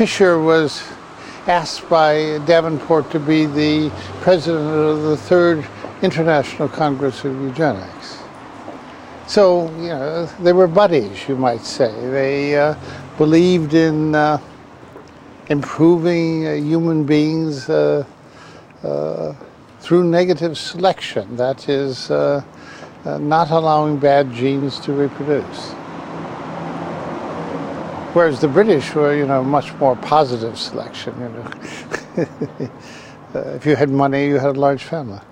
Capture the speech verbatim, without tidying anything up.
Fisher was asked by Davenport to be the president of the Third International Congress of Eugenics. So, you know, they were buddies, you might say. They uh, believed in uh, improving uh, human beings uh, uh, through negative selection, that is, uh, uh, not allowing bad genes to reproduce. Whereas the British were, you know, much more positive selection, you know. uh, if you had money, you had a large family.